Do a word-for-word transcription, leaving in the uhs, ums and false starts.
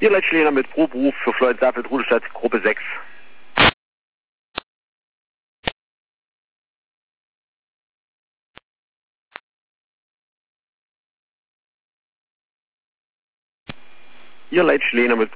Ihr Leitschläger mit Proberuf für Floyd Safeld, Rudelstadt, Gruppe sechs. Ihr Leitschläger mit